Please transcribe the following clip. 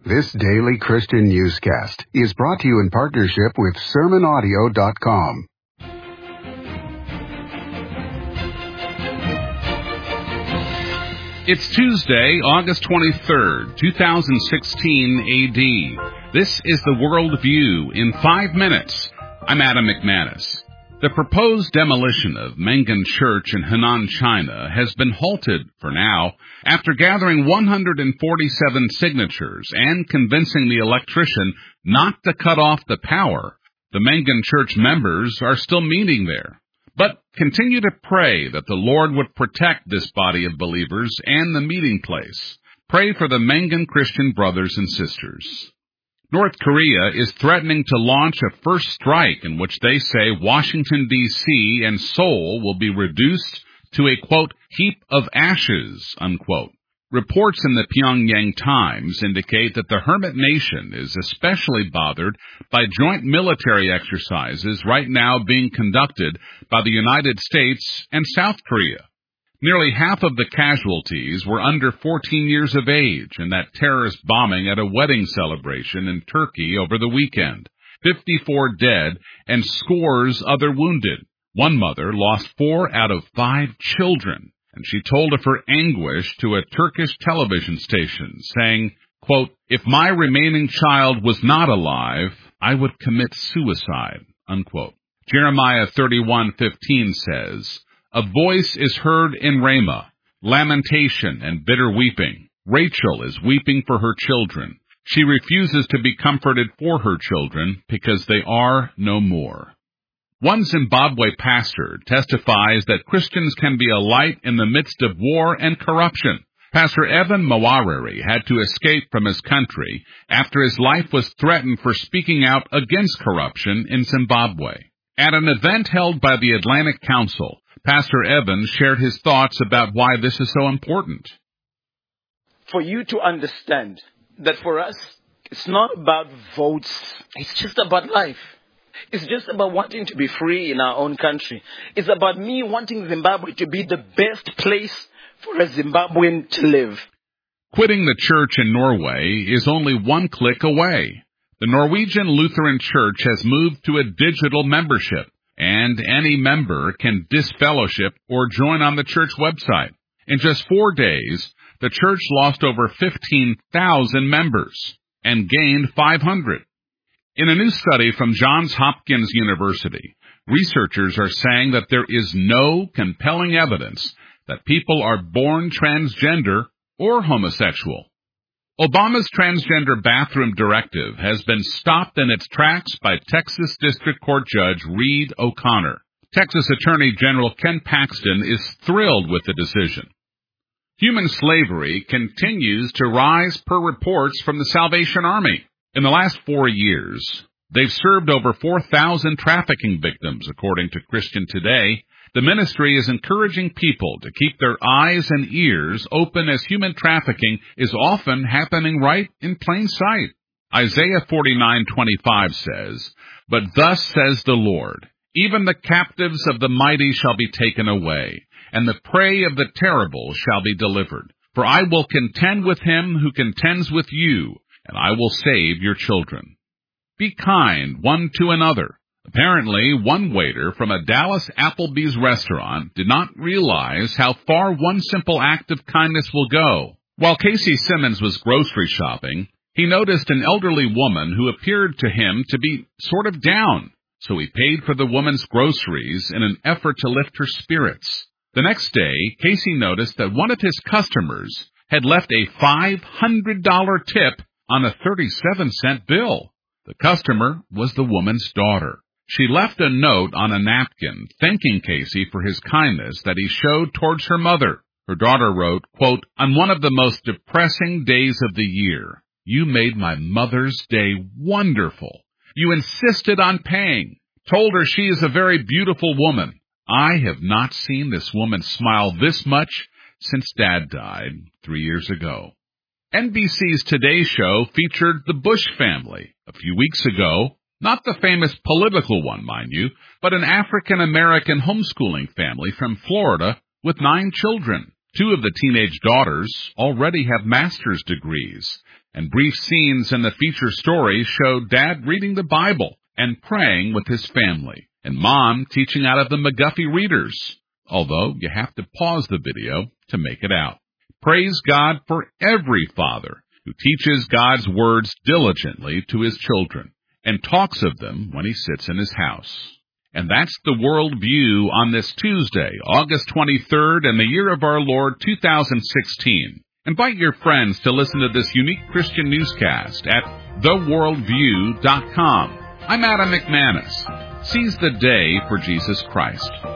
This daily Christian newscast is brought to you in partnership with SermonAudio.com. It's Tuesday, August 23rd, 2016 AD. This is the World View in 5 minutes. I'm Adam McManus. The proposed demolition of Mengan Church in Henan, China has been halted for now after gathering 147 signatures and convincing the electrician not to cut off the power. The Mengan Church members are still meeting there, but continue to pray that the Lord would protect this body of believers and the meeting place. Pray for the Mengan Christian brothers and sisters. North Korea is threatening to launch a first strike in which they say Washington, D.C. and Seoul will be reduced to a, quote, heap of ashes, unquote. Reports in the Pyongyang Times indicate that the Hermit Nation is especially bothered by joint military exercises right now being conducted by the United States and South Korea. Nearly half of the casualties were under 14 years of age in that terrorist bombing at a wedding celebration in Turkey over the weekend. 54 dead and scores other wounded. One mother lost 4 out of 5 children, and she told of her anguish to a Turkish television station, saying, quote, "If my remaining child was not alive, I would commit suicide," unquote. Jeremiah 31:15 says, "A voice is heard in Ramah, lamentation and bitter weeping. Rachel is weeping for her children. She refuses to be comforted for her children because they are no more." One Zimbabwe pastor testifies that Christians can be a light in the midst of war and corruption. Pastor Evan Mawarire had to escape from his country after his life was threatened for speaking out against corruption in Zimbabwe. At an event held by the Atlantic Council, Pastor Evans shared his thoughts about why this is so important. For you to understand that for us, it's not about votes. It's just about life. It's just about wanting to be free in our own country. It's about me wanting Zimbabwe to be the best place for a Zimbabwean to live. Quitting the church in Norway is only one click away. The Norwegian Lutheran Church has moved to a digital membership, and any member can disfellowship or join on the church website. In just 4 days, the church lost over 15,000 members and gained 500. In a new study from Johns Hopkins University, researchers are saying that there is no compelling evidence that people are born transgender or homosexual. Obama's transgender bathroom directive has been stopped in its tracks by Texas District Court Judge Reed O'Connor. Texas Attorney General Ken Paxton is thrilled with the decision. Human slavery continues to rise per reports from the Salvation Army. In the last 4 years, they've served over 4,000 trafficking victims, according to Christian Today. The ministry is encouraging people to keep their eyes and ears open as human trafficking is often happening right in plain sight. Isaiah 49:25 says, "But thus says the Lord, even the captives of the mighty shall be taken away, and the prey of the terrible shall be delivered. For I will contend with him who contends with you, and I will save your children." Be kind one to another. Apparently, one waiter from a Dallas Applebee's restaurant did not realize how far one simple act of kindness will go. While Casey Simmons was grocery shopping, he noticed an elderly woman who appeared to him to be sort of down, so he paid for the woman's groceries in an effort to lift her spirits. The next day, Casey noticed that one of his customers had left a $500 tip on a 37-cent bill. The customer was the woman's daughter. She left a note on a napkin thanking Casey for his kindness that he showed towards her mother. Her daughter wrote, quote, "On one of the most depressing days of the year, you made my Mother's Day wonderful. You insisted on paying, told her she is a very beautiful woman. I have not seen this woman smile this much since Dad died 3 years ago." NBC's Today Show featured the Bush family a few weeks ago. Not the famous political one, mind you, but an African-American homeschooling family from Florida with 9 children. 2 of the teenage daughters already have master's degrees. And brief scenes in the feature story show Dad reading the Bible and praying with his family, and Mom teaching out of the McGuffey Readers, although you have to pause the video to make it out. Praise God for every father who teaches God's words diligently to his children and talks of them when he sits in his house. And that's the World View on this Tuesday, August 23rd, in the year of our Lord 2016. Invite your friends to listen to this unique Christian newscast at theworldview.com. I'm Adam McManus. Seize the day for Jesus Christ.